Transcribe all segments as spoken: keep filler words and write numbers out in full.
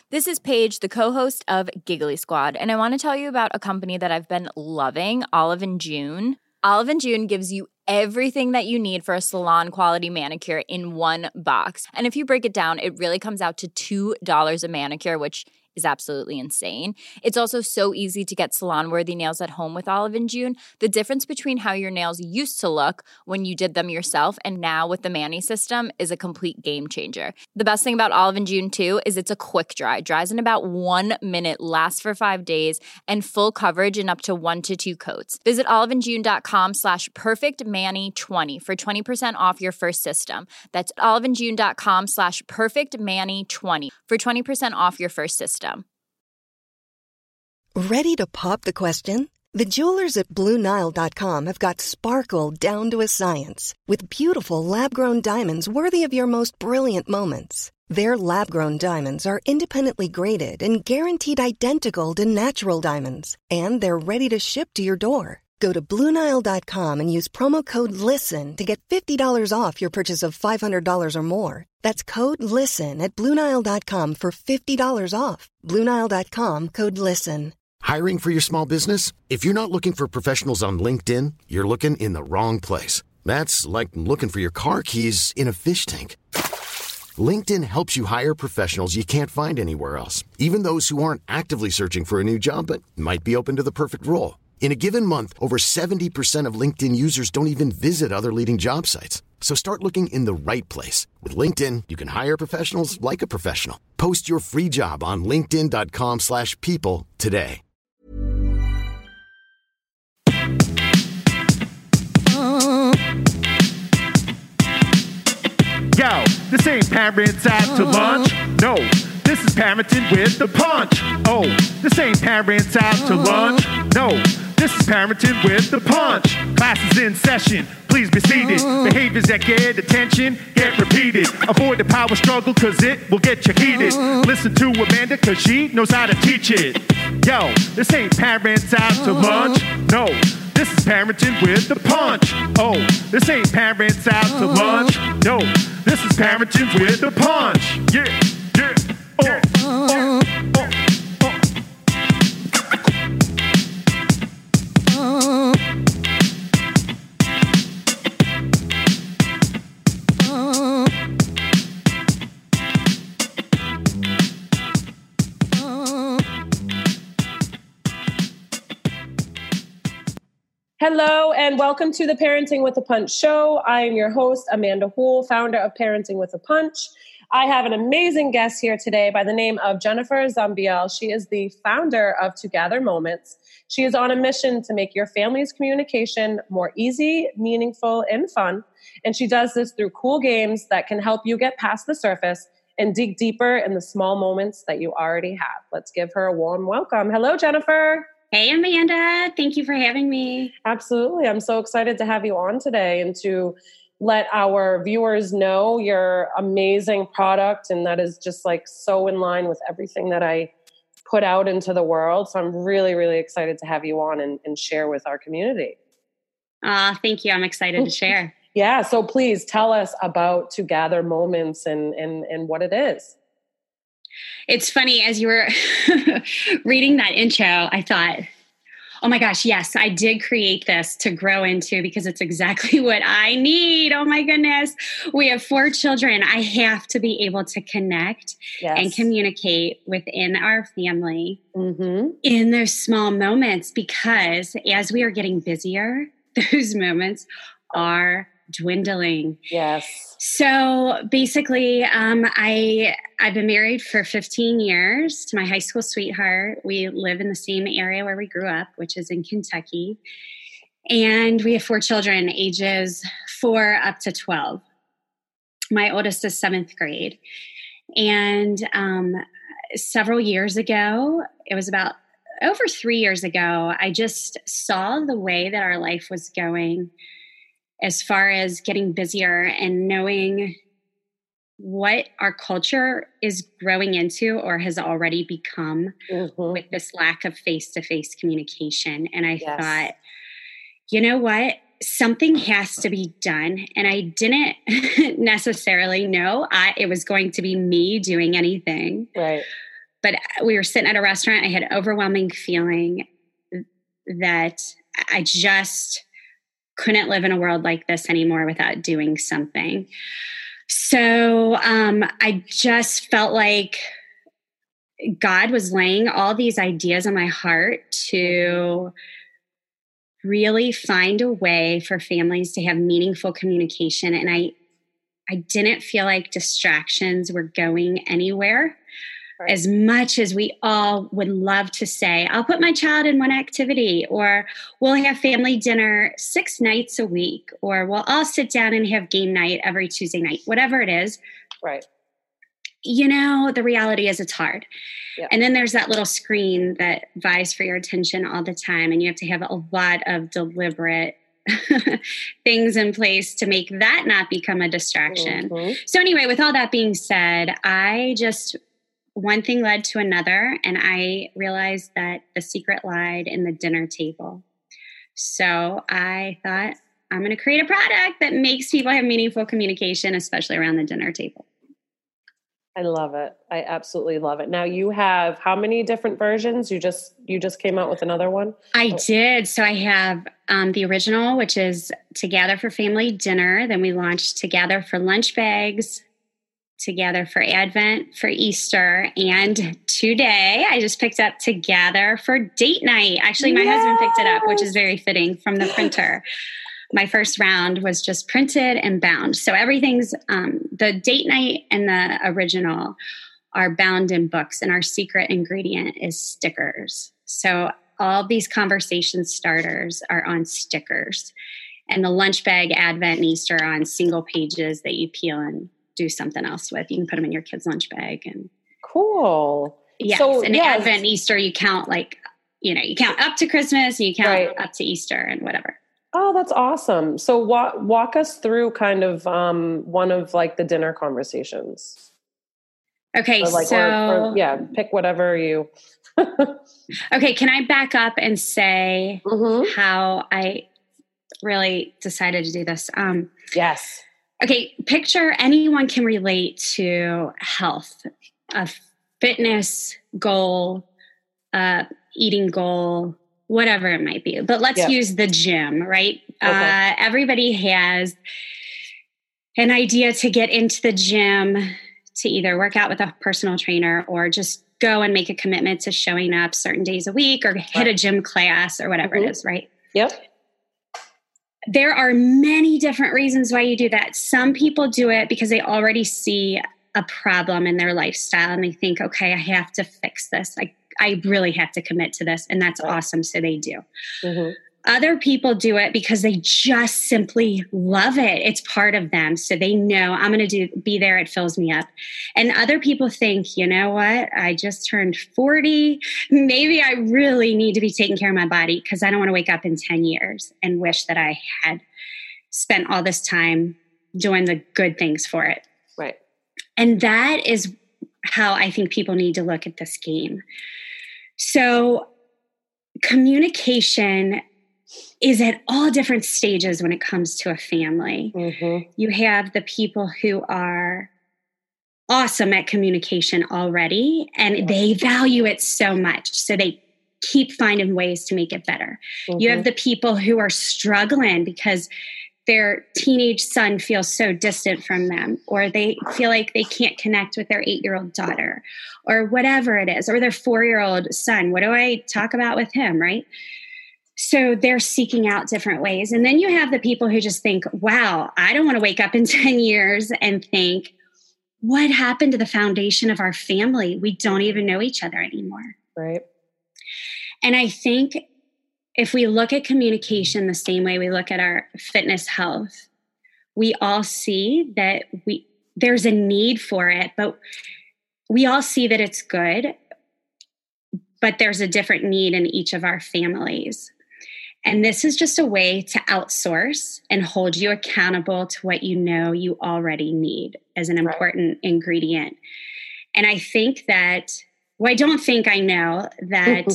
This is Paige, the co-host of Giggly Squad, and I want to tell you about a company that I've been loving, Olive and June. Olive and June gives you everything that you need for a salon-quality manicure in one box. And if you break it down, it really comes out to two dollars a manicure, which is absolutely insane. It's also so easy to get salon-worthy nails at home with Olive and June. The difference between how your nails used to look when you did them yourself and now with the Mani system is a complete game changer. The best thing about Olive and June, too, is it's a quick dry. Dries in about one minute, lasts for five days, and full coverage in up to one to two coats. Visit oliveandjune.com slash perfectmani20 for twenty percent off your first system. That's oliveandjune.com slash perfectmani20 for twenty percent off your first system. Ready to pop the question? The jewelers at Blue Nile dot com have got sparkle down to a science with beautiful lab-grown diamonds worthy of your most brilliant moments. Their lab-grown diamonds are independently graded and guaranteed identical to natural diamonds, and they're ready to ship to your door. Go to Blue Nile dot com and use promo code LISTEN to get fifty dollars off your purchase of five hundred dollars or more. That's code LISTEN at Blue Nile dot com for fifty dollars off. Blue Nile dot com, code LISTEN. Hiring for your small business? If you're not looking for professionals on LinkedIn, you're looking in the wrong place. That's like looking for your car keys in a fish tank. LinkedIn helps you hire professionals you can't find anywhere else, even those who aren't actively searching for a new job but might be open to the perfect role. In a given month, over seventy percent of LinkedIn users don't even visit other leading job sites. So start looking in the right place. With LinkedIn, you can hire professionals like a professional. Post your free job on linkedin.com slash people today. Yo, this ain't parents out to lunch. No, this is parenting with the punch. Oh, this ain't parents out to lunch. No, this is parenting with the punch. Class is in session. Please be seated. Behaviors that get attention get repeated. Avoid the power struggle cause it will get you heated. Listen to Amanda cause she knows how to teach it. Yo, this ain't parents out to lunch. No, this is parenting with the punch. Oh, this ain't parents out to lunch. No, this is parenting with the punch. Yeah, yeah, yeah. Oh, oh, Hello and welcome to the Parenting with a Punch show. I am your host, Amanda Houle, founder of Parenting with a Punch. I have an amazing guest here today by the name of Jennifer Zumbiel. She is the founder of To Gather Moments. She is on a mission to make your family's communication more easy, meaningful, and fun. And she does this through cool games that can help you get past the surface and dig deeper in the small moments that you already have. Let's give her a warm welcome. Hello, Jennifer. Hey, Amanda. Thank you for having me. Absolutely. I'm so excited to have you on today and to let our viewers know your amazing product. And that is just like so in line with everything that I put out into the world. So I'm really, really excited to have you on and, and share with our community. Uh, thank you. I'm excited to share. Yeah. So please tell us about To Gather Moments and, and, and what it is. It's funny, as you were reading that intro, I thought, oh my gosh, yes, I did create this to grow into because it's exactly what I need. Oh my goodness. We have four children. I have to be able to connect yes. and communicate within our family mm-hmm. in those small moments, because as we are getting busier, those moments are dwindling. Yes. So basically, um, I, I've been married for fifteen years to my high school sweetheart. We live in the same area where we grew up, which is in Kentucky. And we have four children, ages four up to twelve. My oldest is seventh grade. And um, several years ago, it was about over three years ago, I just saw the way that our life was going as far as getting busier and knowing what our culture is growing into or has already become mm-hmm. with this lack of face-to-face communication. And I yes. thought, you know what? Something has to be done. And I didn't necessarily know I, it was going to be me doing anything. Right. but we were sitting at a restaurant. I had overwhelming feeling that I just couldn't live in a world like this anymore without doing something. So um, I just felt like God was laying all these ideas on my heart to really find a way for families to have meaningful communication. And I, I didn't feel like distractions were going anywhere. Right. As much as we all would love to say, I'll put my child in one activity, or we'll have family dinner six nights a week, or we'll all sit down and have game night every Tuesday night, whatever it is. Right. You know, the reality is it's hard. Yeah. And then there's that little screen that vies for your attention all the time. And you have to have a lot of deliberate things in place to make that not become a distraction. Mm-hmm. So anyway, with all that being said, I just... one thing led to another, and I realized that the secret lied in the dinner table. So I thought, I'm going to create a product that makes people have meaningful communication, especially around the dinner table. I love it. I absolutely love it. Now you have how many different versions? You just you just came out with another one? I did. So I have um, the original, which is Together for Family Dinner. Then we launched Together for Lunch Bags, Together for Advent, for Easter, and today I just picked up Together for Date Night. Actually, my yes. husband picked it up, which is very fitting, from the printer. My first round was just printed and bound. So everything's, um, the Date Night and the original are bound in books, and our secret ingredient is stickers. So all these conversation starters are on stickers, and the lunch bag, Advent, and Easter are on single pages that you peel and do something else with. You can put them in your kid's lunch bag. And cool. Yes. So, and yes. Advent and Easter, you count like, you know, you count up to Christmas and you count right. up to Easter and whatever. Oh, that's awesome. So walk, walk us through kind of um, one of like the dinner conversations. Okay. Or like, so or, or, yeah, pick whatever you. Okay. Can I back up and say mm-hmm. how I really decided to do this? Um, yes. Okay, picture anyone can relate to health, a fitness goal, uh, eating goal, whatever it might be. But let's yeah. use the gym, right? Okay. Uh, everybody has an idea to get into the gym to either work out with a personal trainer or just go and make a commitment to showing up certain days a week or hit right. a gym class or whatever mm-hmm. it is, right? Yep. There are many different reasons why you do that. Some people do it because they already see a problem in their lifestyle and they think, okay, I have to fix this. I, I really have to commit to this. And that's right. awesome. So they do. Mm-hmm. Other people do it because they just simply love it. It's part of them. So they know I'm going to do be there. It fills me up. And other people think, you know what? I just turned forty. Maybe I really need to be taking care of my body because I don't want to wake up in ten years and wish that I had spent all this time doing the good things for it. Right. And that is how I think people need to look at this game. So communication is at all different stages when it comes to a family. Mm-hmm. You have the people who are awesome at communication already, and they value it so much. So they keep finding ways to make it better. Mm-hmm. You have the people who are struggling because their teenage son feels so distant from them, or they feel like they can't connect with their eight-year-old daughter, or whatever it is, or their four-year-old son. What do I talk about with him, right? So they're seeking out different ways. And then you have the people who just think, wow, I don't want to wake up in ten years and think, what happened to the foundation of our family? We don't even know each other anymore. Right. And I think if we look at communication the same way we look at our fitness health, we all see that we there's a need for it, but we all see that it's good, but there's a different need in each of our families. And this is just a way to outsource and hold you accountable to what you know you already need as an important right. ingredient. And I think that, well, I don't think I know that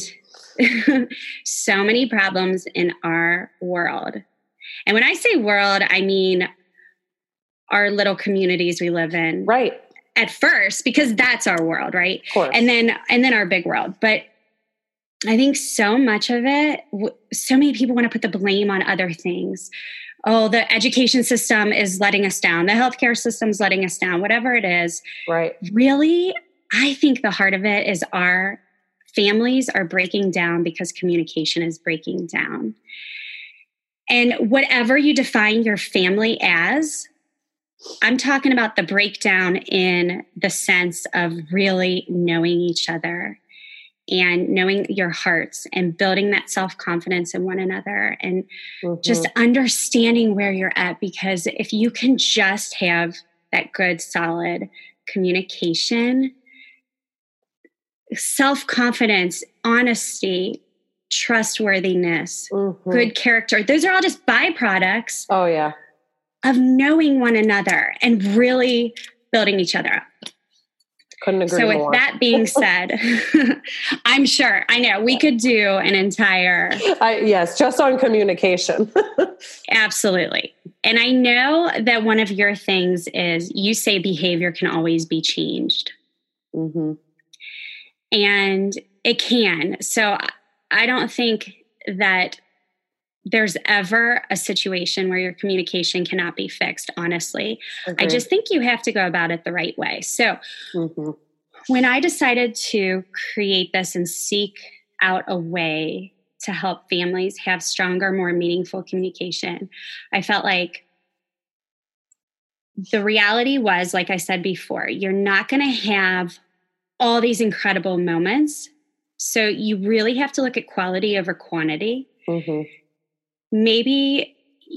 so many problems in our world. And when I say world, I mean our little communities we live in. Right. at first, because that's our world, right? Of course. And then, and then our big world. But I think so much of it, so many people want to put the blame on other things. Oh, the education system is letting us down. The healthcare system's letting us down, whatever it is. Right. Really, I think the heart of it is our families are breaking down because communication is breaking down. And whatever you define your family as, I'm talking about the breakdown in the sense of really knowing each other and knowing your hearts and building that self-confidence in one another and mm-hmm. just understanding where you're at. Because if you can just have that good, solid communication, self-confidence, honesty, trustworthiness, mm-hmm. good character, those are all just byproducts. Oh, yeah. Of knowing one another and really building each other up. Couldn't agree so with more. That being said, I'm sure, I know, we could do an entire... I, yes, just on communication. Absolutely. And I know that one of your things is you say behavior can always be changed. Mm-hmm. And it can. So I don't think that there's ever a situation where your communication cannot be fixed, honestly. Okay. I just think you have to go about it the right way. So mm-hmm. when I decided to create this and seek out a way to help families have stronger, more meaningful communication, I felt like the reality was, like I said before, you're not going to have all these incredible moments. So you really have to look at quality over quantity. Mm-hmm. Maybe,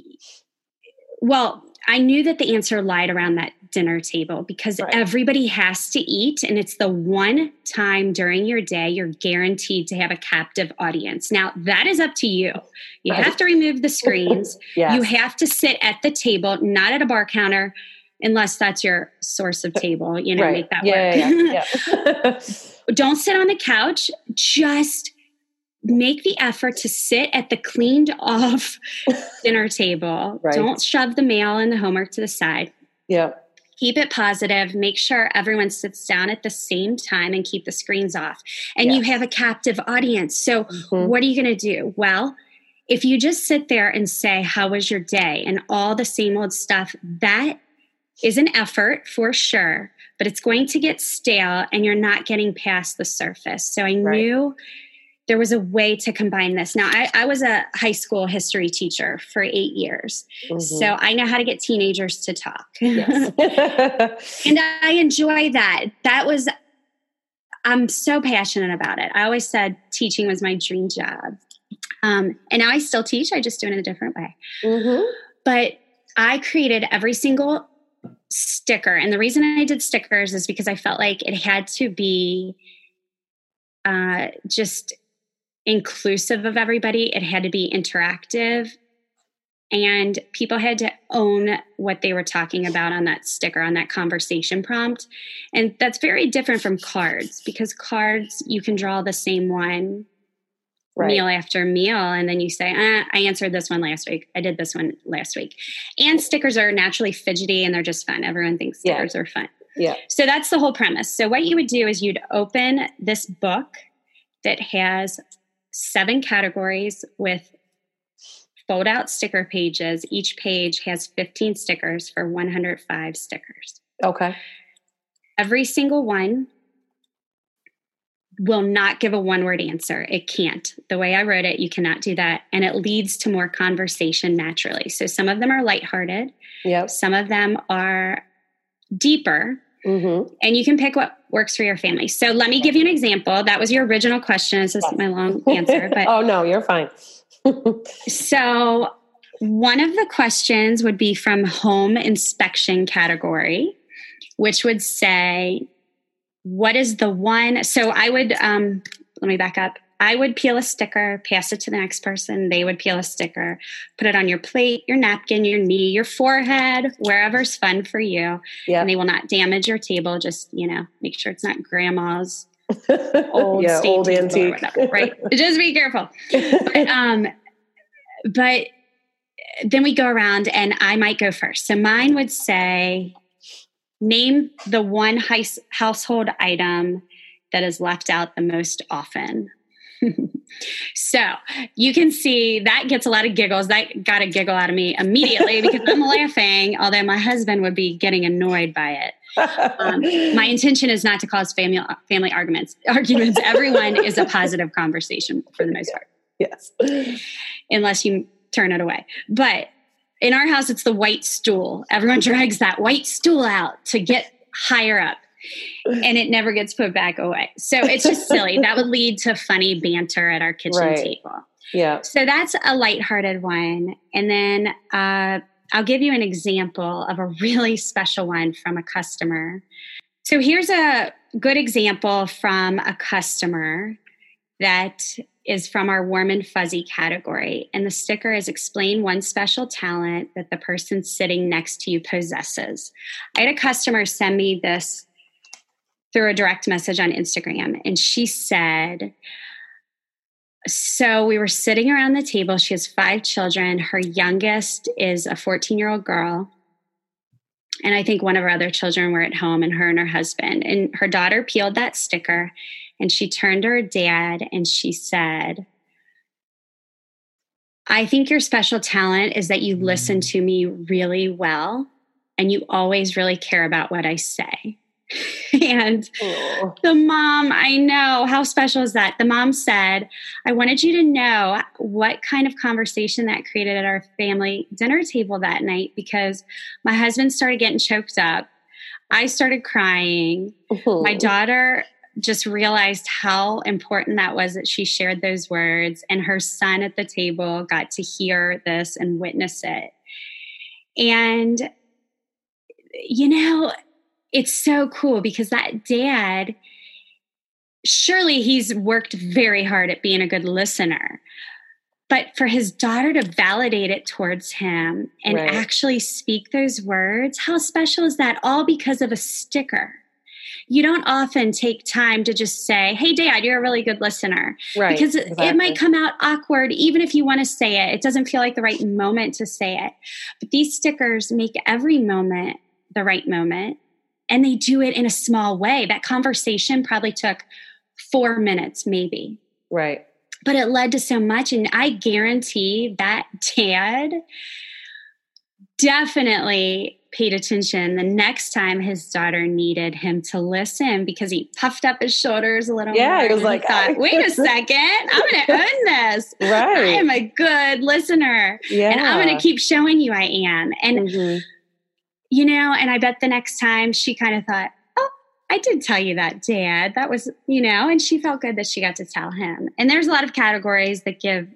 well, I knew that the answer lied around that dinner table because right. everybody has to eat. And it's the one time during your day you're guaranteed to have a captive audience. Now, that is up to you. You right. have to remove the screens. Yes. You have to sit at the table, not at a bar counter, unless that's your source of table, you know, right. make that yeah, work. Yeah, yeah. Don't sit on the couch. Just make the effort to sit at the cleaned off dinner table. Right. Don't shove the mail and the homework to the side. Yeah. Keep it positive. Make sure everyone sits down at the same time and keep the screens off. And yes. you have a captive audience. So mm-hmm. what are you going to do? Well, if you just sit there and say, how was your day? And all the same old stuff, that is an effort for sure, but it's going to get stale and you're not getting past the surface. So I right. knew there was a way to combine this. Now, I, I was a high school history teacher for eight years. Mm-hmm. So I know how to get teenagers to talk. Yes. And I enjoy that. That was, I'm so passionate about it. I always said teaching was my dream job. Um, and now I still teach. I just do it in a different way. Mm-hmm. But I created every single sticker. And the reason I did stickers is because I felt like it had to be uh, just inclusive of everybody. It had to be interactive, and people had to own what they were talking about on that sticker, on that conversation prompt. And that's very different from cards, because cards, you can draw the same one right. meal after meal. And then you say, eh, I answered this one last week. I did this one last week. And stickers are naturally fidgety and they're just fun. Everyone thinks stickers yeah. are fun. Yeah. So that's the whole premise. So what you would do is you'd open this book that has seven categories with fold out sticker pages. Each page has fifteen stickers for one hundred five stickers. Okay. Every single one will not give a one word answer. It can't. The way I wrote it, you cannot do that. And it leads to more conversation naturally. So some of them are lighthearted. Yep. Some of them are deeper. Mm-hmm. And you can pick what works for your family. So let me give you an example. That was your original question. This is my long answer. But oh, no, you're fine. So one of the questions would be from home inspection category, which would say, what is the one? So I would, um, let me back up. I would peel a sticker, pass it to the next person. They would peel a sticker, put it on your plate, your napkin, your knee, your forehead, wherever's fun for you. Yep. And they will not damage your table. Just, you know, make sure it's not grandma's old, yeah, old antique, or whatever, right? Just be careful. But, um, but then we go around and I might go first. So mine would say, Name the one heis- household item that is left out the most often. So you can see that gets a lot of giggles. That got a giggle out of me immediately because I'm laughing, although my husband would be getting annoyed by it. Um, my intention is not to cause family family arguments. Arguments. Everyone is a positive conversation for the most part. Yes. Unless you turn it away. But in our house, it's the white stool. Everyone drags that white stool out to get higher up. And it never gets put back away. So it's just silly. That would lead to funny banter at our kitchen right. table. Yeah. So that's a lighthearted one. And then uh, I'll give you an example of a really special one from a customer. So here's a good example from a customer that is from our warm and fuzzy category. And the sticker is explain one special talent that the person sitting next to you possesses. I had a customer send me this through a direct message on Instagram. And she said, so we were sitting around the table. She has five children. Her youngest is a fourteen-year-old girl. And I think one of her other children were at home, and her and her husband. And her daughter peeled that sticker, and she turned to her dad and she said, I think your special talent is that you listen to me really well, and you always really care about what I say. And oh. the mom, I know, how special is that? The mom said, I wanted you to know what kind of conversation that created at our family dinner table that night, because my husband started getting choked up. I started crying. Oh. My daughter just realized how important that was that she shared those words, and her son at the table got to hear this and witness it. And, you know, it's so cool because that dad, surely he's worked very hard at being a good listener, but for his daughter to validate it towards him and right. actually speak those words, how special is that? All because of a sticker. You don't often take time to just say, hey, Dad, you're a really good listener. Right, because exactly. it might come out awkward, even if you want to say it. It doesn't feel like the right moment to say it. But these stickers make every moment the right moment. And they do it in a small way. That conversation probably took four minutes, maybe. Right. But it led to so much. And I guarantee that dad definitely paid attention the next time his daughter needed him to listen, because he puffed up his shoulders a little yeah, more. Yeah, he was like, he thought, wait a second, I'm going to own this. Right. I am a good listener. Yeah. And I'm going to keep showing you I am. And mm-hmm. You know, and I bet the next time she kind of thought, oh, I did tell you that, Dad. That was, you know, and she felt good that she got to tell him. And there's a lot of categories that give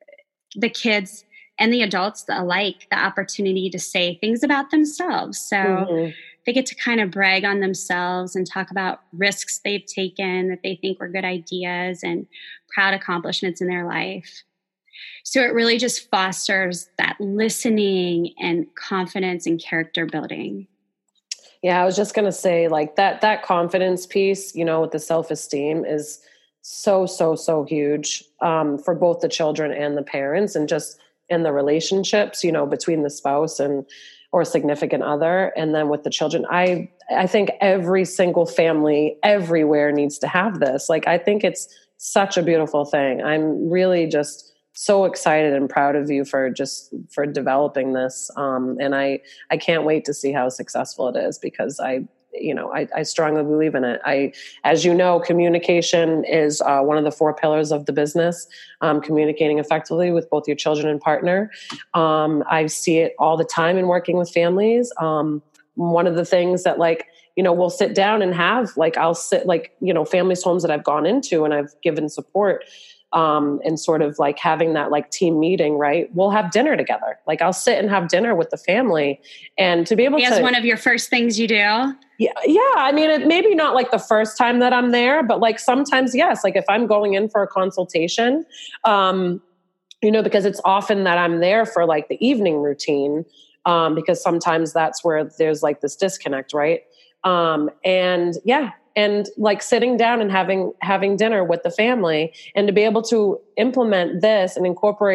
the kids and the adults alike the opportunity to say things about themselves. So mm-hmm. they get to kind of brag on themselves and talk about risks they've taken that they think were good ideas and proud accomplishments in their life. So it really just fosters that listening and confidence and character building. Yeah, I was just going to say, like, that that confidence piece, you know, with the self-esteem is so, so, so huge um, for both the children and the parents, and just in the relationships, you know, between the spouse and or significant other. And then with the children, I I think every single family everywhere needs to have this. Like, I think it's such a beautiful thing. I'm really just so excited and proud of you for just for developing this. Um, and I, I can't wait to see how successful it is, because I, you know, I, I strongly believe in it. I, as you know, communication is uh, one of the four pillars of the business, um, communicating effectively with both your children and partner. Um, I see it all the time in working with families. Um, one of the things that, like, you know, we'll sit down and have, like, I'll sit, like, you know, families' homes that I've gone into and I've given support, Um, and sort of like having that like team meeting, right? We'll have dinner together. Like, I'll sit and have dinner with the family, and to be able As to. As one of your first things you do? Yeah. Yeah. I mean, it maybe not like the first time that I'm there, but like sometimes, yes. Like if I'm going in for a consultation, um, you know, because it's often that I'm there for like the evening routine, um, because sometimes that's where there's like this disconnect, right? Um, and yeah. And like sitting down and having having dinner with the family, and to be able to implement this and incorporate,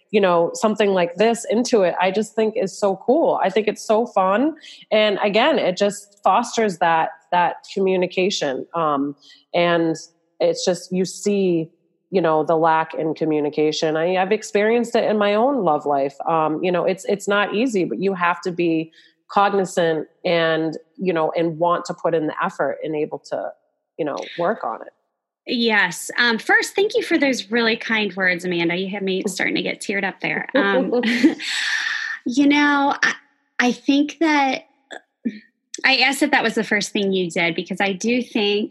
you know, something like this into it, I just think is so cool. I think it's so fun. And again, it just fosters that, that communication. Um, and it's just, you see, you know, the lack in communication. I, I've experienced it in my own love life. Um, you know, it's, it's not easy, but you have to be cognizant and, you know, and want to put in the effort and able to, you know, work on it. Yes. Um, first, thank you for those really kind words, Amanda. You had me starting to get teared up there. Um, you know, I, I think that I asked if that was the first thing you did, because I do think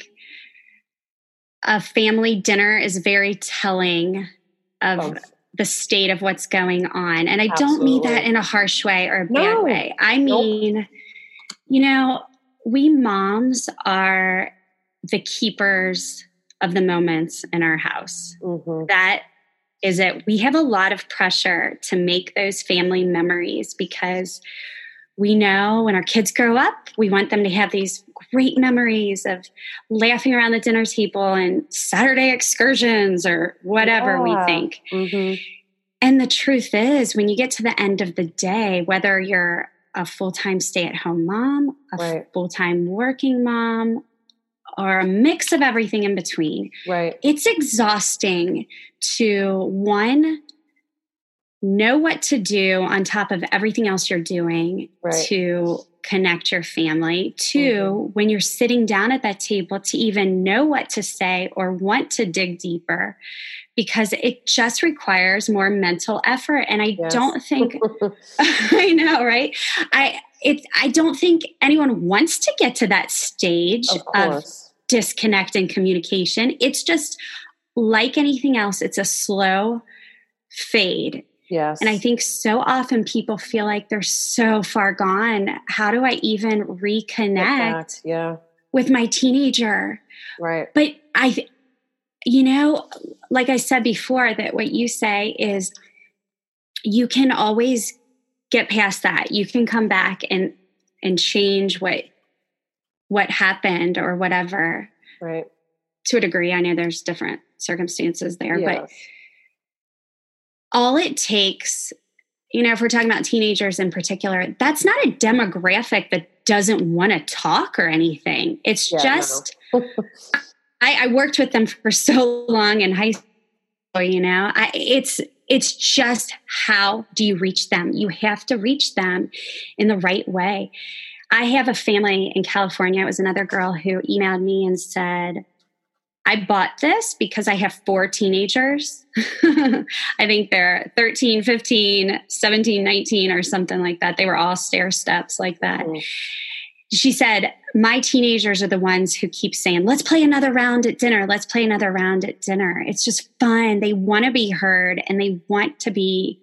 a family dinner is very telling of oh. the state of what's going on. And I Absolutely. Don't mean that in a harsh way or a no. bad way. I mean, nope. you know, we moms are the keepers of the moments in our house. Mm-hmm. That is it. We have a lot of pressure to make those family memories, because we know when our kids grow up, we want them to have these great memories of laughing around the dinner table and Saturday excursions or whatever yeah. we think. Mm-hmm. And the truth is, when you get to the end of the day, whether you're a full-time stay-at-home mom, a right. full-time working mom, or a mix of everything in between, right. it's exhausting to, one, know what to do on top of everything else you're doing right. to connect your family. Two, mm-hmm. when you're sitting down at that table, to even know what to say or want to dig deeper, because it just requires more mental effort. And I yes. don't think, I know, right? I, it, I don't think anyone wants to get to that stage of, of disconnect and communication. It's just like anything else. It's a slow fade. Yes. And I think so often people feel like they're so far gone. How do I even reconnect yeah. with my teenager? Right. But I, you know, like I said before, that what you say is you can always get past that. You can come back and, and change what, what happened or whatever. Right. To a degree. I know there's different circumstances there, yes. but all it takes, you know, if we're talking about teenagers in particular, that's not a demographic that doesn't want to talk or anything. It's yeah, just, no. I, I worked with them for so long in high school, you know, I, it's, it's just, how do you reach them? You have to reach them in the right way. I have a family in California. It was another girl who emailed me and said, I bought this because I have four teenagers. I think they're thirteen, fifteen, seventeen, nineteen, or something like that. They were all stair steps like that. Mm-hmm. She said, my teenagers are the ones who keep saying, let's play another round at dinner. Let's play another round at dinner. It's just fun. They want to be heard, and they want to be,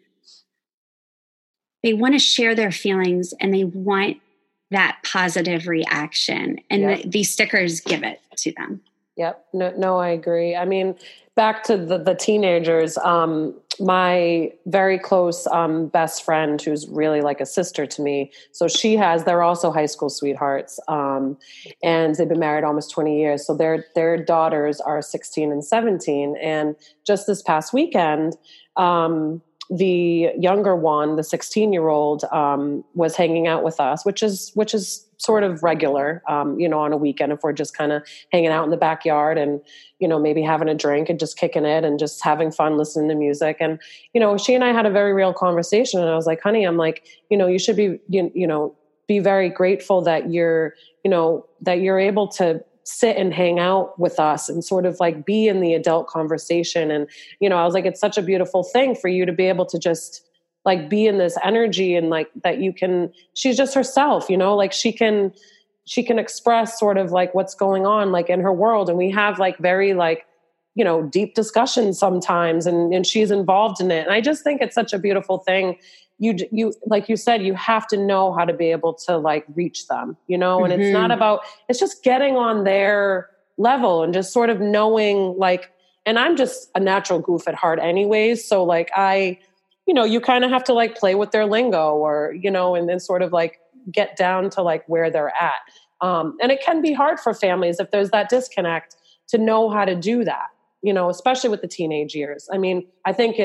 they want to share their feelings, and they want that positive reaction. And yep. the, these stickers give it to them. Yep. No, no, I agree. I mean, back to the, the teenagers, um, my very close um, best friend, who's really like a sister to me. So she has, they're also high school sweethearts. Um, and they've been married almost twenty years. So their, their daughters are sixteen and seventeen. And just this past weekend, um, the younger one, the sixteen year old, um, was hanging out with us, which is, which is sort of regular, um, you know, on a weekend, if we're just kind of hanging out in the backyard and, you know, maybe having a drink and just kicking it and just having fun, listening to music. And, you know, she and I had a very real conversation, and I was like, honey, I'm like, you know, you should be, you, you know, be very grateful that you're, you know, that you're able to sit and hang out with us and sort of like be in the adult conversation. And, you know, I was like, it's such a beautiful thing for you to be able to just like be in this energy, and like that you can, she's just herself, you know, like she can, she can express sort of like what's going on like in her world. And we have like very like, you know, deep discussions sometimes, and, and she's involved in it. And I just think it's such a beautiful thing. You, you, like you said, you have to know how to be able to like reach them, you know, and mm-hmm. it's not about, it's just getting on their level and just sort of knowing like, and I'm just a natural goof at heart anyways. So like I, you know, you kind of have to like play with their lingo, or, you know, and then sort of like get down to like where they're at. Um, and it can be hard for families if there's that disconnect to know how to do that, you know, especially with the teenage years. I mean, I think it,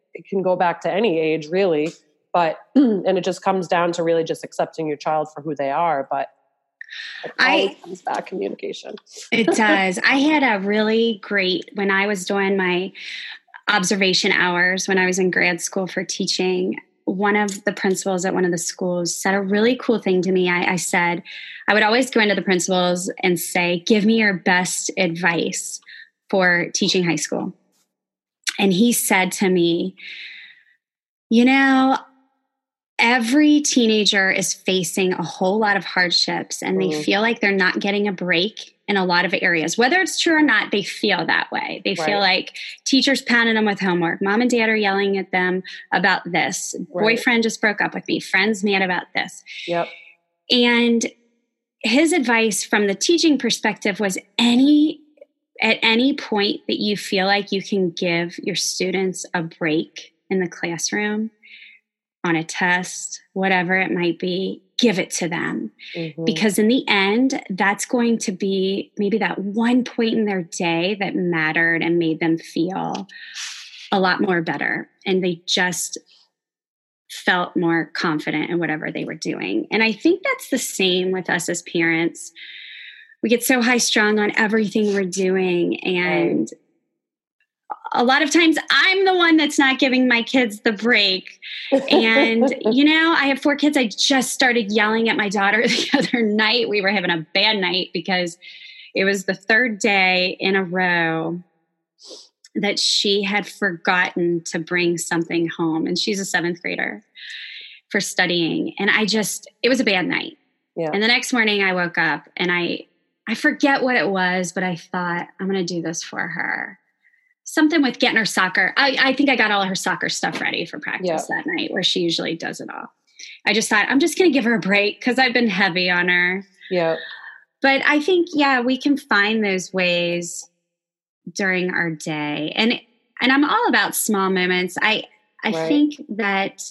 it can go back to any age really, but, and it just comes down to really just accepting your child for who they are. But it always I, comes back communication. It does. I had a really great, when I was doing my observation hours, when I was in grad school for teaching, one of the principals at one of the schools said a really cool thing to me. I, I said, I would always go into the principals and say, give me your best advice for teaching high school. And he said to me, you know, every teenager is facing a whole lot of hardships and they mm. feel like they're not getting a break in a lot of areas. Whether it's true or not, they feel that way. They right. feel like teachers pounding them with homework. Mom and dad are yelling at them about this. Right. Boyfriend just broke up with me. Friends mad about this. Yep. And his advice from the teaching perspective was any, at any point that you feel like you can give your students a break in the classroom, on a test, whatever it might be, give it to them. Mm-hmm. Because in the end, that's going to be maybe that one point in their day that mattered and made them feel a lot more better. And they just felt more confident in whatever they were doing. And I think that's the same with us as parents. We get so high strung on everything we're doing. And right. a lot of times I'm the one that's not giving my kids the break. And, you know, I have four kids. I just started yelling at my daughter the other night. We were having a bad night because it was the third day in a row that she had forgotten to bring something home. And she's a seventh grader for studying. And I just, it was a bad night. Yeah. And the next morning I woke up and I, I forget what it was, but I thought, I'm going to do this for her. Something with getting her soccer. I, I think I got all of her soccer stuff ready for practice yep. that night, where she usually does it all. I just thought, I'm just going to give her a break because I've been heavy on her. Yeah. But I think, yeah, we can find those ways during our day. And and I'm all about small moments. I, I right. think that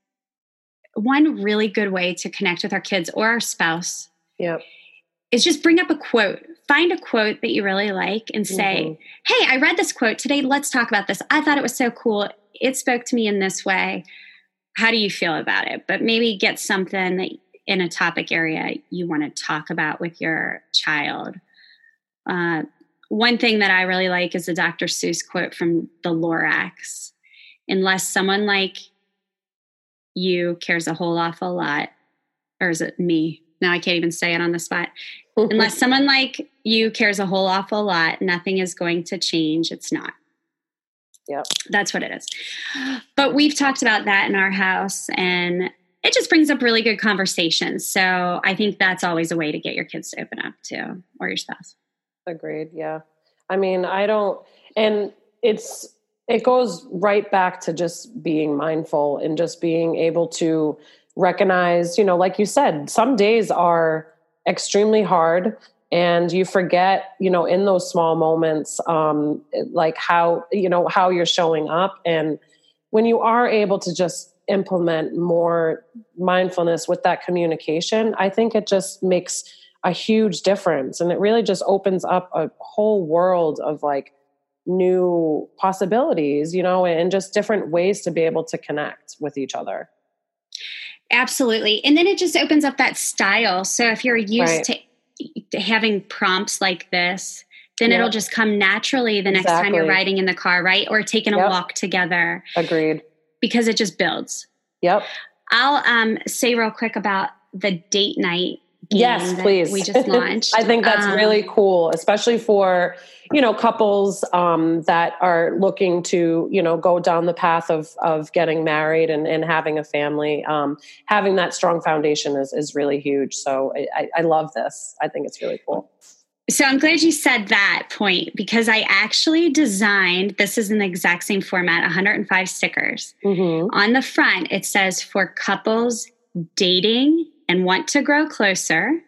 one really good way to connect with our kids or our spouse yep. is just bring up a quote. Find a quote that you really like and say, mm-hmm. hey, I read this quote today. Let's talk about this. I thought it was so cool. It spoke to me in this way. How do you feel about it? But maybe get something that in a topic area you want to talk about with your child. Uh, one thing that I really like is the Doctor Seuss quote from the Lorax. Unless someone like you cares a whole awful lot, or is it me? Now I can't even say it on the spot. Unless someone like you cares a whole awful lot, nothing is going to change. It's not. Yep. That's what it is. But we've talked about that in our house, and it just brings up really good conversations. So I think that's always a way to get your kids to open up to, or your spouse. Agreed. Yeah. I mean, I don't, and it's, it goes right back to just being mindful and just being able to recognize, you know, like you said, some days are extremely hard and you forget, you know, in those small moments, um, like how, you know, how you're showing up. And when you are able to just implement more mindfulness with that communication, I think it just makes a huge difference. And it really just opens up a whole world of like new possibilities, you know, and just different ways to be able to connect with each other. Absolutely. And then it just opens up that style. So if you're used right. to, to having prompts like this, then yep. it'll just come naturally the next exactly. time you're riding in the car, right? Or taking a yep. walk together. Agreed. Because it just builds. Yep. I'll um, say real quick about the date night game yes, that please. we just launched. I think that's um, really cool, especially for, you know, couples um, that are looking to, you know, go down the path of of getting married and, and having a family. Um, having that strong foundation is is really huge. So I, I love this. I think it's really cool. So I'm glad you said that point, because I actually designed, this is in the exact same format, one hundred five stickers. Mm-hmm. On the front, it says, for couples dating and want to grow closer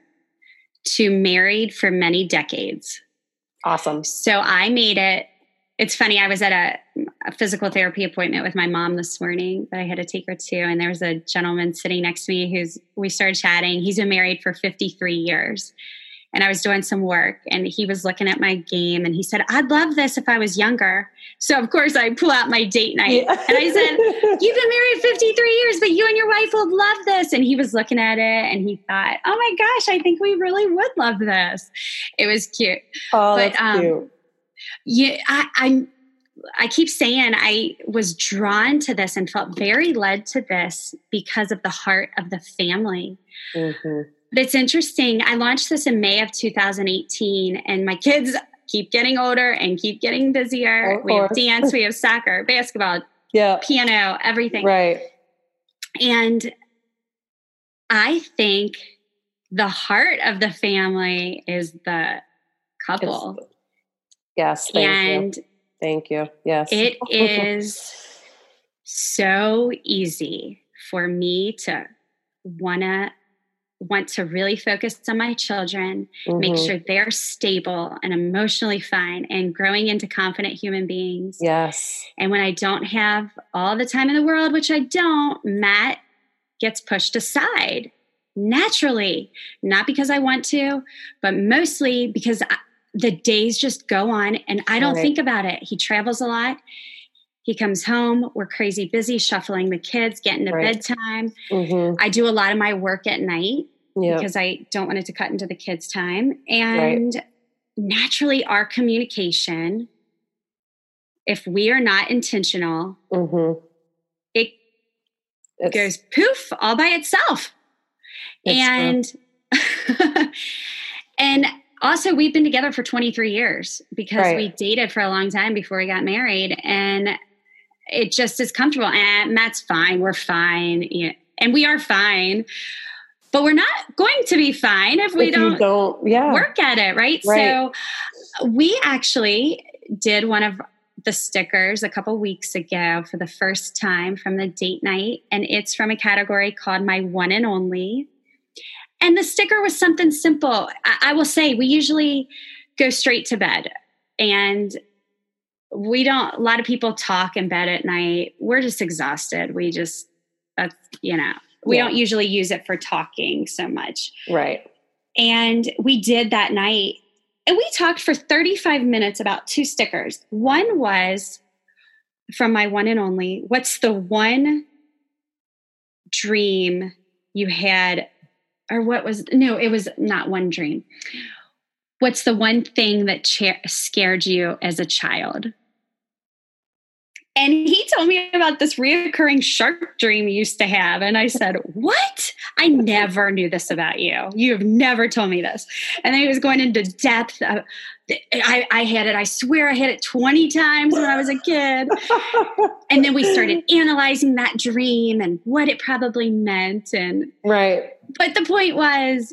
to married for many decades. Awesome. So I made it. It's funny. I was at a, a physical therapy appointment with my mom this morning that I had to take her to. And there was a gentleman sitting next to me who's, we started chatting. He's been married for fifty-three years. and I was doing some work, and he was looking at my game, and he said, I'd love this if I was younger. So of course I pull out my date night yeah. and I said, you've been married fifty-three years, but you and your wife will love this. And he was looking at it and he thought, oh my gosh, I think we really would love this. It was cute. Oh, but, that's um, cute. Yeah, I, I'm, I keep saying I was drawn to this and felt very led to this because of the heart of the family. Mm-hmm. But it's interesting. I launched this in May of two thousand eighteen, and my kids keep getting older and keep getting busier. We have dance, we have soccer, basketball, yeah, piano, everything. Right. And I think the heart of the family is the couple. It's, yes. Thank and you. Thank you. Yes. It is so easy for me to wanna want to really focus on my children, mm-hmm. make sure they're stable and emotionally fine and growing into confident human beings. Yes. And when I don't have all the time in the world, which I don't, Matt gets pushed aside naturally, not because I want to, but mostly because I, the days just go on and I don't right. think about it. He travels a lot. He comes home. We're crazy busy shuffling the kids, getting to right. bedtime. Mm-hmm. I do a lot of my work at night yep. because I don't want it to cut into the kids' time. And right. naturally, our communication, if we are not intentional, mm-hmm. it it's, goes poof all by itself. It's and and also, we've been together for twenty-three years because right. we dated for a long time before we got married, and it just is comfortable. And Matt's fine. We're fine. You know, and we are fine, but we're not going to be fine if we if don't, don't yeah. work at it. Right? right. So we actually did one of the stickers a couple weeks ago for the first time from the date night. And it's from a category called My One and Only. And the sticker was something simple. I, I will say we usually go straight to bed, and we don't, a lot of people talk in bed at night. We're just exhausted. We just, that's, you know, we yeah. don't usually use it for talking so much. Right. And we did that night, and we talked for thirty-five minutes about two stickers. One was from My One and Only. What's the one dream you had? Or what was, no, it was not one dream. What's the one thing that cha- scared you as a child? And he told me about this reoccurring shark dream he used to have. And I said, what? I never knew this about you. You have never told me this. And then he was going into depth. Of, I, I had it, I swear I had it twenty times when I was a kid. And then we started analyzing that dream and what it probably meant. And right. But the point was,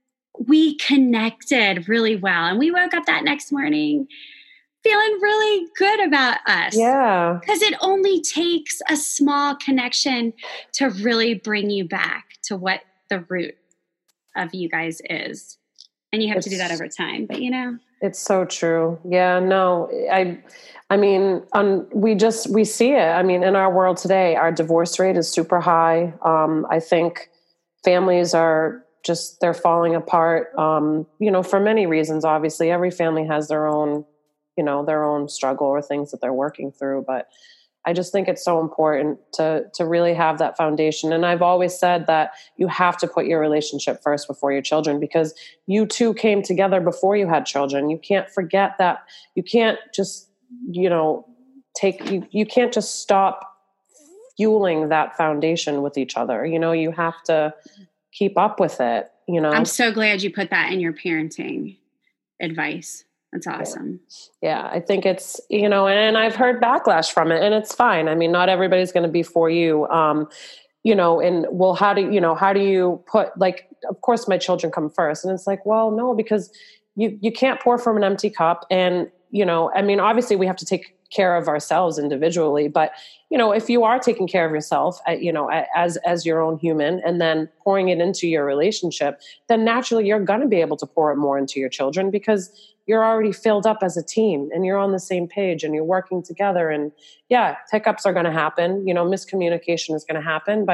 we connected really well. And we woke up that next morning feeling really good about us. Yeah. Because it only takes a small connection to really bring you back to what the root of you guys is. And you have it's, to do that over time. But, you know. It's so true. Yeah, no, I I mean, um, we just, we see it. I mean, in our world today, our divorce rate is super high. Um, I think families are just, they're falling apart, um, you know, for many reasons. Obviously, every family has their own, you know, their own struggle or things that they're working through. But I just think it's so important to to really have that foundation. And I've always said that you have to put your relationship first before your children, because you two came together before you had children. You can't forget that. You can't just, you know, take, you, you can't just stop fueling that foundation with each other. You know, you have to keep up with it, you know. I'm so glad you put that in your parenting advice. That's awesome. Yeah. yeah, I think it's, you know, and, and I've heard backlash from it, and it's fine. I mean, not everybody's going to be for you, um, you know, and well, how do you know, how do you put, like, of course my children come first. And it's like, well, no, because you, you can't pour from an empty cup. And, you know, I mean, obviously we have to take care of ourselves individually, but you know, if you are taking care of yourself, you know, as, as your own human, and then pouring it into your relationship, then naturally you're going to be able to pour it more into your children, because you're already filled up as a team and you're on the same page and you're working together. And yeah, hiccups are going to happen. You know, miscommunication is going to happen. But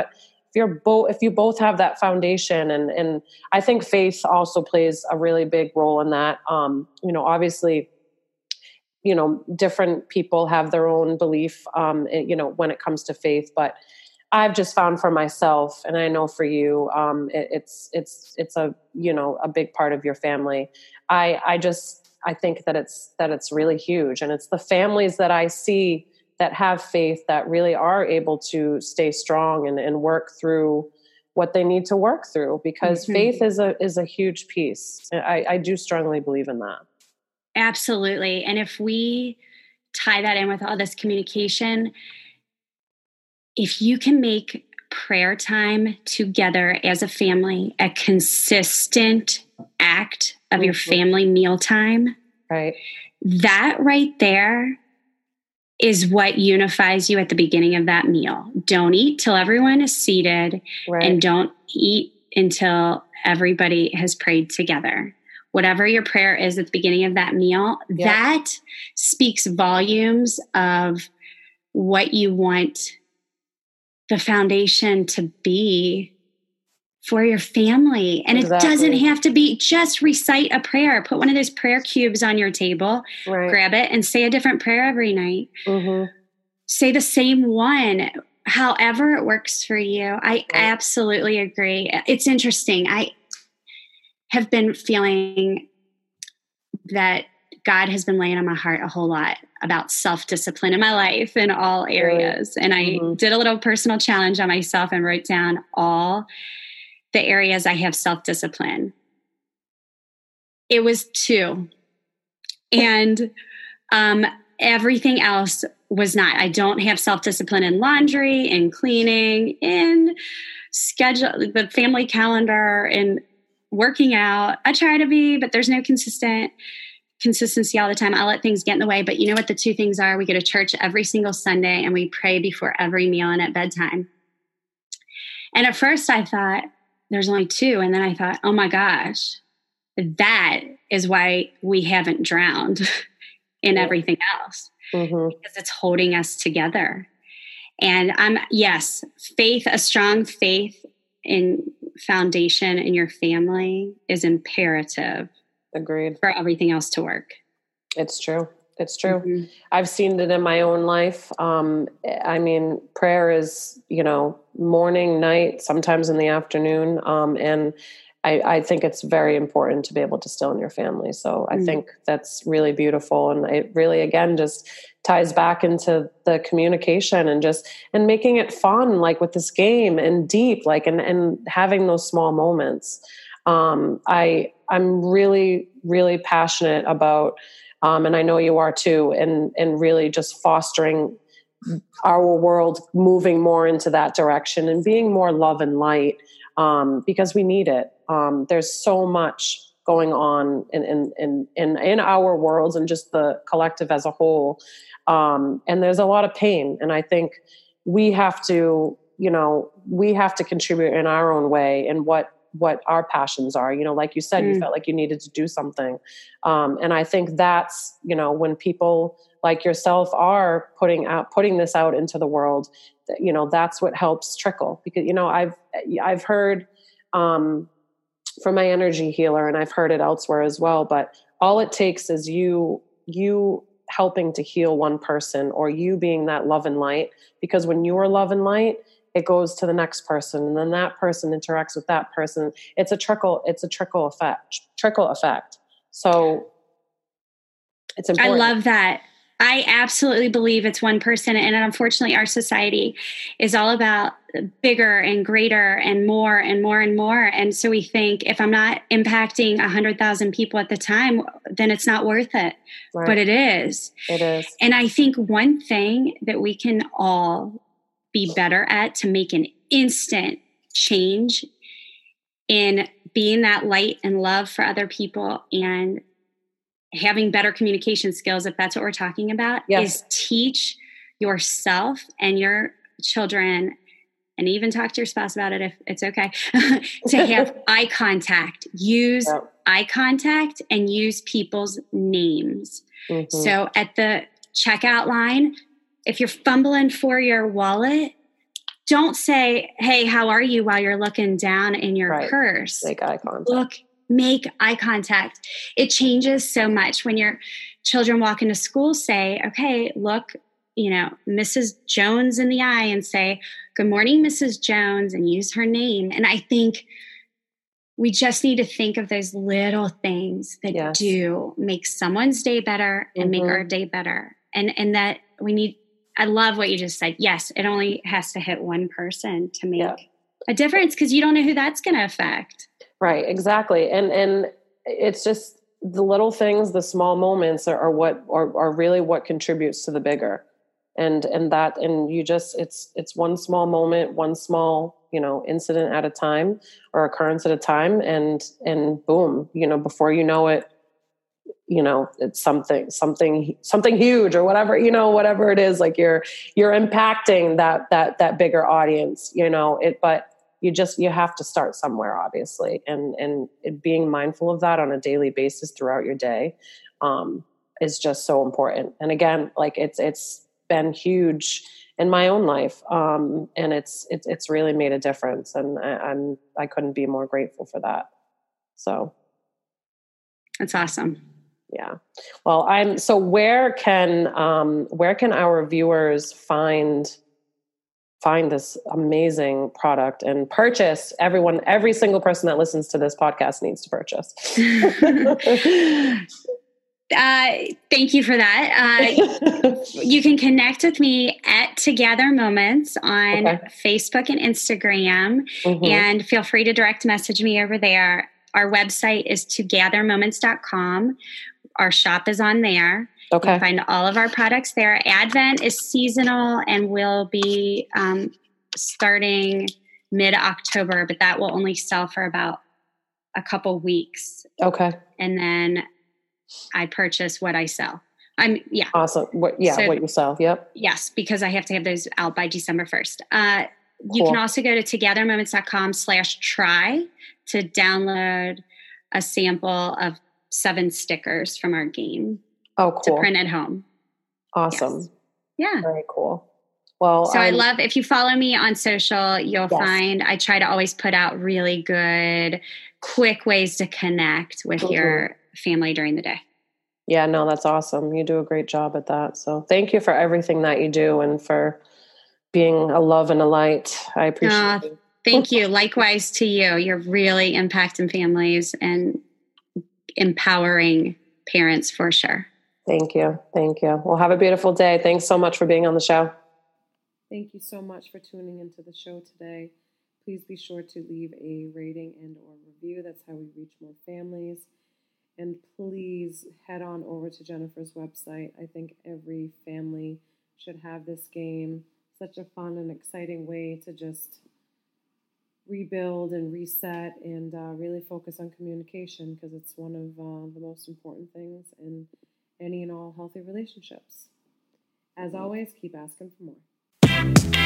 if you're both, if you both have that foundation, and, and I think faith also plays a really big role in that. Um, you know, obviously, you know, different people have their own belief, um, you know, when it comes to faith, but I've just found for myself, and I know for you, um, it, it's, it's, it's a, you know, a big part of your family. I, I just, I think that it's, that it's really huge, and it's the families that I see that have faith that really are able to stay strong and, and work through what they need to work through, because mm-hmm. faith is a, is a huge piece. I, I do strongly believe in that. Absolutely. And if we tie that in with all this communication, if you can make prayer time together as a family a consistent act of mm-hmm. your family meal time, right? That right there is what unifies you at the beginning of that meal. Don't eat till everyone is seated, right. And don't eat until everybody has prayed together. Whatever your prayer is at the beginning of that meal, yep. that speaks volumes of what you want the foundation to be for your family. And exactly. It doesn't have to be just recite a prayer. Put one of those prayer cubes on your table, right. Grab it and say a different prayer every night. Mm-hmm. Say the same one, however it works for you. I right. absolutely agree. It's interesting. I have been feeling that God has been laying on my heart a whole lot about self-discipline in my life in all areas. And I mm-hmm. did a little personal challenge on myself and wrote down all the areas I have self-discipline. It was two. And um, everything else was not. I don't have self-discipline in laundry, in cleaning, in schedule, the family calendar, in working out. I try to be, but there's no consistent consistency all the time. I let things get in the way. But you know what the two things are? We go to church every single Sunday and we pray before every meal and at bedtime. And at first I thought there's only two. And then I thought, oh my gosh, that is why we haven't drowned in yeah. everything else, mm-hmm. because it's holding us together. And I'm, yes, faith, a strong faith in foundation in your family is imperative. Agreed. For everything else to work. It's true. It's true. Mm-hmm. I've seen it in my own life. Um, I mean, prayer is, you know, morning, night, sometimes in the afternoon. Um, and I, I think it's very important to be able to still in your family. So I mm-hmm. think that's really beautiful. And it really, again, just ties back into the communication and just, and making it fun, like with this game, and deep, like, and, and having those small moments. Um, I, I'm really, really passionate about, um, and I know you are too, and, and really just fostering our world, moving more into that direction and being more love and light, um, because we need it. Um, there's so much going on in, in, in, in, in our worlds and just the collective as a whole. Um, and there's a lot of pain. And I think we have to, you know, we have to contribute in our own way and what, what our passions are. You know, like you said, mm. you felt like you needed to do something. Um, and I think that's, you know, when people like yourself are putting out, putting this out into the world, that, you know, that's what helps trickle. Because, you know, I've, I've heard, um, from my energy healer, and I've heard it elsewhere as well, but all it takes is you, you helping to heal one person, or you being that love and light, because when you are love and light, it goes to the next person, and then that person interacts with that person. It's a trickle, it's a trickle effect, trickle effect. So it's important. I love that. I absolutely believe it's one person. And unfortunately, our society is all about bigger and greater and more and more and more. And so we think if I'm not impacting one hundred thousand people at the time, then it's not worth it. Right. But it is. It is. And I think one thing that we can all be better at to make an instant change in being that light and love for other people and having better communication skills, if that's what we're talking about, yes. is teach yourself and your children, and even talk to your spouse about it if it's okay, to have eye contact. Use yep. eye contact and use people's names. Mm-hmm. So at the checkout line, if you're fumbling for your wallet, don't say, hey, how are you, while you're looking down in your Right. purse. Make eye contact. Look, make eye contact. It changes so much when your children walk into school, say, okay, look, you know, Missus Jones in the eye and say, good morning, Missus Jones, and use her name. And I think we just need to think of those little things that Yes. do make someone's day better and Mm-hmm. make our day better. And and that we need, I love what you just said. Yes, it only has to hit one person to make Yeah. a difference, because you don't know who that's going to affect. Right, exactly. And and it's just the little things, the small moments are, are what are, are really what contributes to the bigger. And and that and you just it's it's one small moment, one small, you know, incident at a time or occurrence at a time, and and boom, you know, before you know it, you know, it's something something something huge or whatever, you know, whatever it is, like you're you're impacting that that that bigger audience, you know, it but you just you have to start somewhere, obviously, and and it, being mindful of that on a daily basis throughout your day um is just so important. And again, like it's it's been huge in my own life, um and it's it's it's really made a difference, and I, I'm I couldn't be more grateful for that. So That's awesome. yeah. Well, I'm so where can um where can our viewers find find this amazing product and purchase? Everyone, every single person that listens to this podcast needs to purchase. Uh, thank you for that. Uh, you can connect with me at Together Moments on Okay. Facebook and Instagram, Mhm. and feel free to direct message me over there. Our website is together moments dot com. Our shop is on there. You Okay. can find all of our products there. Advent is seasonal and will be um, starting mid-October, but that will only sell for about a couple weeks. Okay. And then I purchase what I sell. I'm yeah. Awesome. What, yeah. So- what you sell. Yep. Yes, because I have to have those out by December first. Uh, You Cool. can also go to together moments dot com slash try to download a sample of seven stickers from our game Oh, to cool. print at home. Awesome. Yes. Yeah. Very cool. Well, So I I'm- love, if you follow me on social, you'll Yes. find I try to always put out really good, quick ways to connect with Mhm. your family during the day. Yeah, no, that's awesome. You do a great job at that. So thank you for everything that you do and for being a love and a light. I appreciate Uh, it. Thank you. Likewise to you. You're really impacting families and empowering parents for sure. Thank you. Thank you. Well, have a beautiful day. Thanks so much for being on the show. Thank you so much for tuning into the show today. Please be sure to leave a rating and or review. That's how we reach more families. And please head on over to Jennifer's website. I think every family should have this game. Such a fun and exciting way to just rebuild and reset and uh, really focus on communication, because it's one of uh, the most important things in any and all healthy relationships. As always, keep asking for more.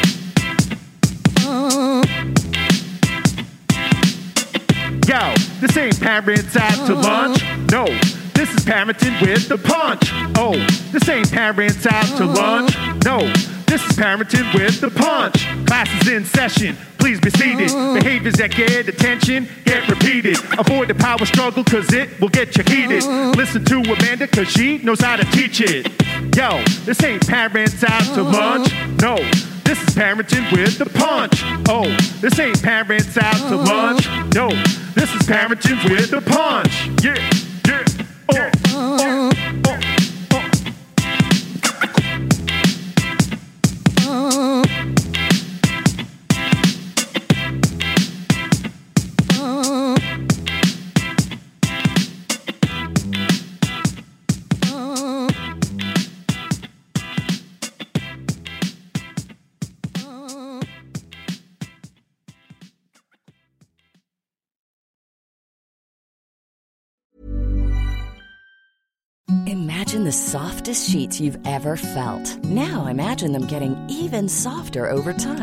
Yo, this ain't parents out to lunch. No, this is parenting with the punch. Oh, this ain't parents out to lunch. No, this is parenting with the punch. Class is in session. Please be seated. Behaviors that get attention get repeated. Avoid the power struggle, cause it will get you heated. Listen to Amanda, cause she knows how to teach it. Yo, this ain't parents out to lunch. No, this is parenting with the punch. Oh, this ain't parents out to lunch. No, this is parenting with the punch. Yeah, yeah, oh, oh, oh, Imagine the softest sheets you've ever felt. Now imagine them getting even softer over time.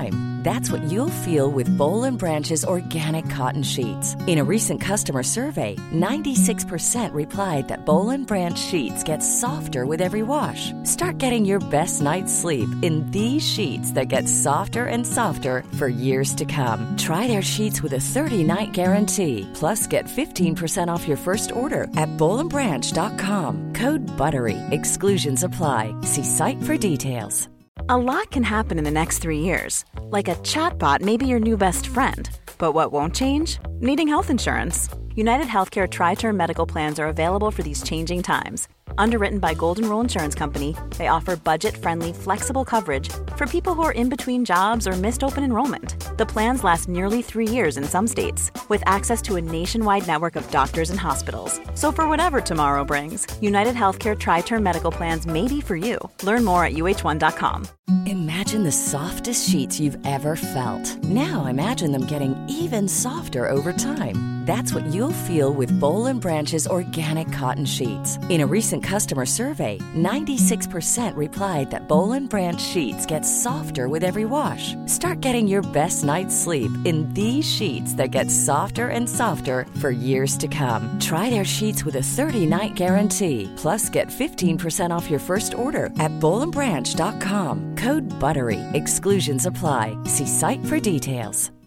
That's what you'll feel with Boll and Branch's organic cotton sheets. In a recent customer survey, ninety-six percent replied that Boll and Branch sheets get softer with every wash. Start getting your best night's sleep in these sheets that get softer and softer for years to come. Try their sheets with a thirty-night guarantee. Plus, get fifteen percent off your first order at boll and branch dot com. Code BUTTERY. Exclusions apply. See site for details. A lot can happen in the next three years. Like a chatbot may be your new best friend. But what won't change? Needing health insurance. United Healthcare Tri-Term Medical Plans are available for these changing times. Underwritten by Golden Rule Insurance Company, they offer budget-friendly, flexible coverage for people who are in between jobs or missed open enrollment. The plans last nearly three years in some states, with access to a nationwide network of doctors and hospitals. So for whatever tomorrow brings, United Healthcare Tri-Term Medical Plans may be for you. Learn more at U H one dot com. Imagine the softest sheets you've ever felt. Now imagine them getting even softer over time. That's what you'll feel with Boll and Branch's organic cotton sheets. In a recent customer survey, ninety-six percent replied that Boll and Branch sheets get softer with every wash. Start getting your best night's sleep in these sheets that get softer and softer for years to come. Try their sheets with a thirty-night guarantee. Plus, get fifteen percent off your first order at boll and branch dot com. Code BUTTERY. Exclusions apply. See site for details.